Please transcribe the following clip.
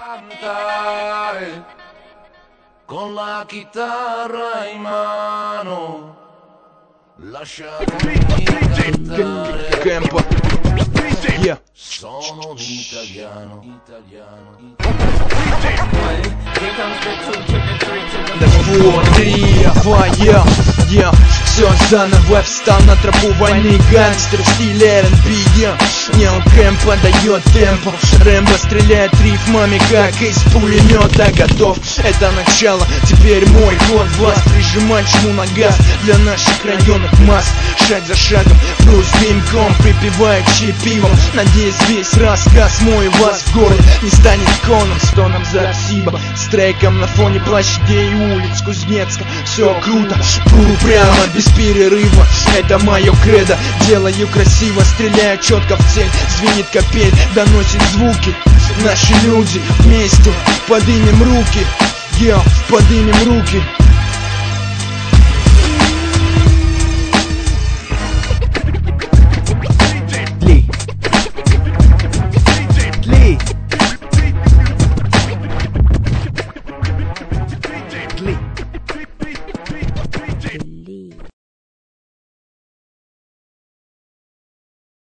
cantare con la chitarra in mano, lasciatemi cantare. Yeah. Sono un italiano. Да вот, 3, 2, yeah. Все заново встал на тропу войны. Гангстер в стиле R&B, Неокэм подает темпо. Рэмбо стреляет рифмами, как из пулемета. Готов, это начало, теперь мой ход. Власть прижимать жму на газ для наших районных масс. Шаг за шагом, плюс дымком, припевая к чипивам. Надеюсь, весь рассказ мой вас в городе не станет коном, стоном за Сиба. С треком на фоне площадей и улиц Кузнецка. Все круто, пру прямо, без перерыва. Это мое кредо, делаю красиво, стреляю четко в цель. Звенит капель, доносит звуки. Наши люди вместе поднимем руки, поднимем руки.